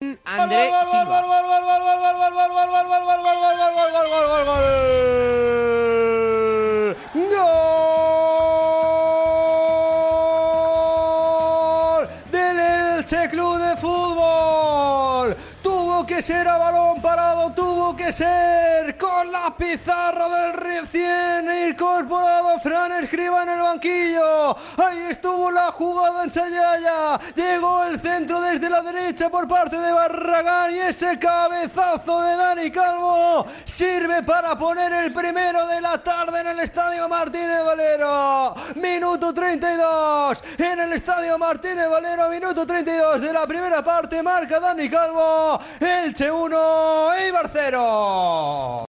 André Silva. ¡Gol del Elche Club de Fútbol! Tuvo que ser a balón parado, tuvo que ser con la pizarra del recién incorporado Fran Escribá en el banquillo. Ahí estuvo la jugada ensayada, llegó el centro desde la derecha por parte de Barragán y ese cabezazo de Dani Calvo sirve para poner el primero de la tarde en el Estadio Martínez Valero. Minuto 32 en el Estadio Martínez Valero, minuto 32 de la primera parte, marca Dani Calvo. Elche 1, Eibar 0.